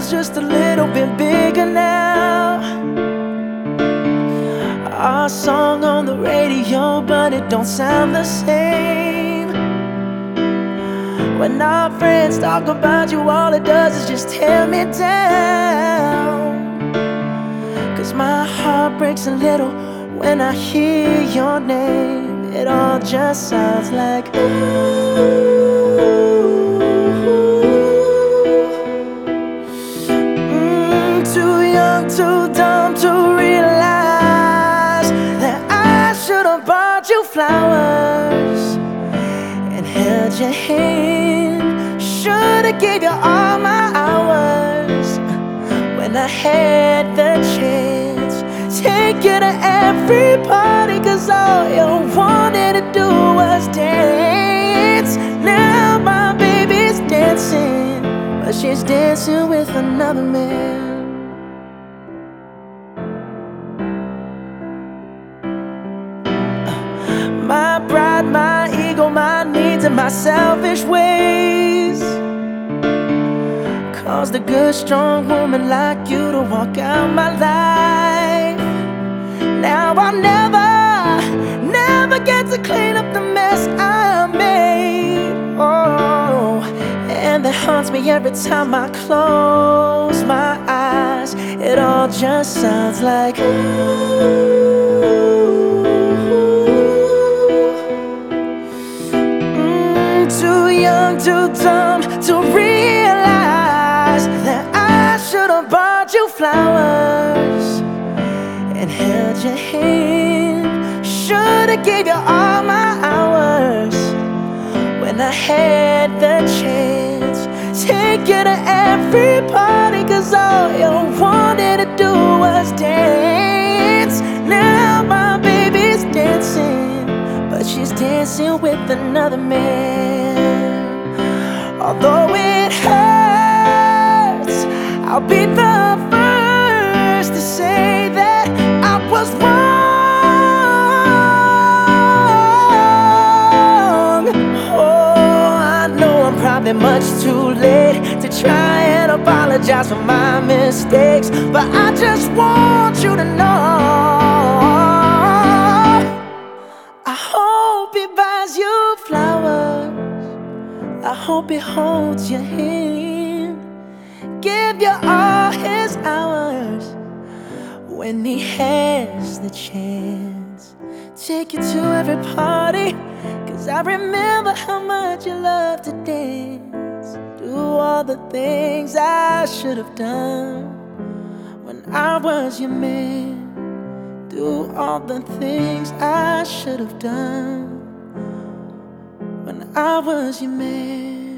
world's just a little bit bigger now. Our song on the radio, but it don't sound the same. When our friends talk about you, all it does is just tear me down. 'Cause my heart breaks a little when I hear your name. It all just sounds like ooh. Too young, too dumb to realize that I should've bought you flowers and held your hand. Should've gave you all my hours when I had the chance. Take you to every party, 'cause all you wanted to do was dance. Now my baby's dancing, but she's dancing with another man. My pride, my ego, my needs, and my selfish ways caused a good, strong woman like you to walk out my life. Now I'll never get to clean up the mess I made. Oh, and that haunts me every time I close my eyes. It all just sounds like ooh. Too young, too dumb to realize that I should've bought you flowers and held your hand. Should've gave you all my hours when I had the chance. Take you to every party, 'cause all you wanted to do was dance. Now my baby's dancing, but she's dancing with another man. Although it hurts, I'll be the first to say that I was wrong. Oh, I know I'm probably much too late to try and apologize for my mistakes, but I just want you to know I hope he buys you flowers. I hope he holds your hand, give you all his hours when he has the chance. Take you to every party, 'cause I remember how much you love to dance. Do all the things I should have done when I was your man. Do all the things I should have done when I was your man.